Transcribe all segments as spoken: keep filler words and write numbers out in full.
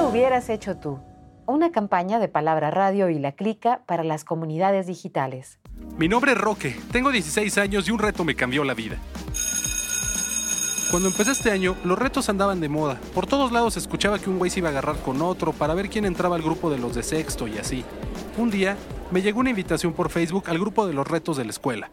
hubieras hecho tú? Una campaña de Palabra Radio y La Clica para las comunidades digitales. Mi nombre es Roque, tengo dieciséis años y un reto me cambió la vida. Cuando empecé este año, los retos andaban de moda. Por todos lados escuchaba que un güey se iba a agarrar con otro para ver quién entraba al grupo de los de sexto y así. Un día, me llegó una invitación por Facebook al grupo de los retos de la escuela.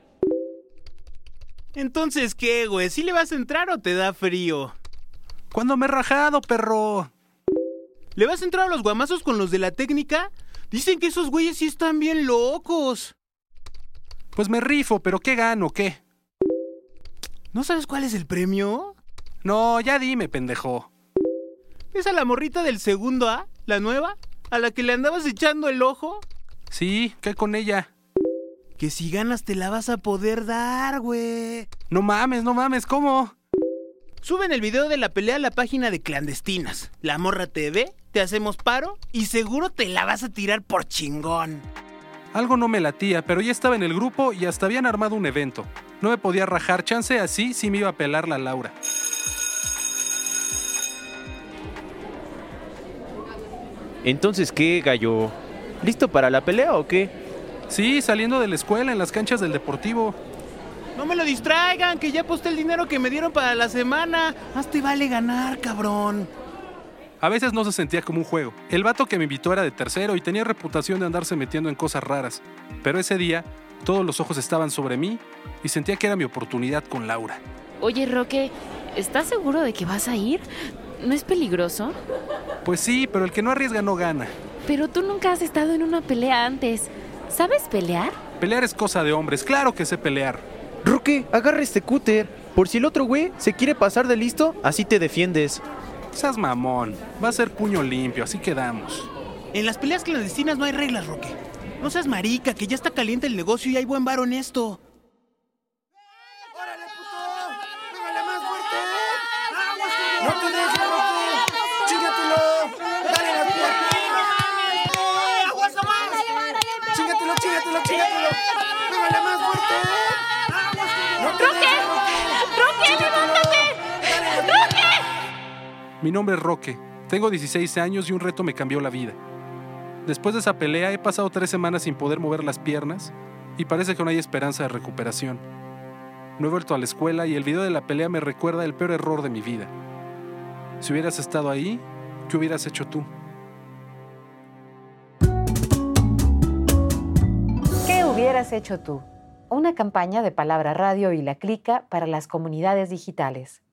Entonces, ¿qué, güey? ¿Sí le vas a entrar o te da frío? ¿Cuándo me he rajado, perro? ¿Le vas a entrar a los guamazos con los de la técnica? Dicen que esos güeyes sí están bien locos. Pues me rifo, pero ¿qué gano, qué? ¿No sabes cuál es el premio? No, ya dime, pendejo. ¿Es a la morrita del segundo A, la nueva? ¿A la que le andabas echando el ojo? Sí, ¿qué con ella? Que si ganas te la vas a poder dar, güey. No mames, no mames, ¿cómo? Suben el video de la pelea a la página de clandestinas. La morra te ve, te hacemos paro y seguro te la vas a tirar por chingón. Algo no me latía, pero ya estaba en el grupo y hasta habían armado un evento. No me podía rajar, chance así sí me iba a pelar la Laura. Entonces, ¿qué, gallo? ¿Listo para la pelea o qué? Sí, saliendo de la escuela en las canchas del deportivo. No me lo distraigan, que ya aposté el dinero que me dieron para la semana. Más te vale ganar, cabrón. A veces no se sentía como un juego. El vato que me invitó era de tercero y tenía reputación de andarse metiendo en cosas raras. Pero ese día, todos los ojos estaban sobre mí y sentía que era mi oportunidad con Laura. Oye, Roque, ¿estás seguro de que vas a ir? ¿No es peligroso? Pues sí, pero el que no arriesga no gana. Pero tú nunca has estado en una pelea antes. ¿Sabes pelear? Pelear es cosa de hombres, claro que sé pelear. Roque, agarra este cúter. Por si el otro güey se quiere pasar de listo, así te defiendes. Seas mamón, va a ser puño limpio, así quedamos. En las peleas clandestinas no hay reglas, Roque. No seas marica, que ya está caliente el negocio y hay buen varo en esto. ¡Órale, puto! ¡Pégale más fuerte! ¡No te dejes, Roque! ¡Chingatelo! ¡Dale las piernas! ¡Aguas más! ¡Chingatelo, chingatelo, chingatelo! ¡Pégale más fuerte! ¡No te ¡Roque! dejes, Roque! ¡Roque, levántate! ¡Roque! Mi nombre es Roque, tengo dieciséis años y un reto me cambió la vida. Después de esa pelea he pasado tres semanas sin poder mover las piernas y parece que no hay esperanza de recuperación. No he vuelto a la escuela y el video de la pelea me recuerda el peor error de mi vida. Si hubieras estado ahí, ¿qué hubieras hecho tú? ¿Qué hubieras hecho tú? Una campaña de Palabra Radio y La Clica para las comunidades digitales.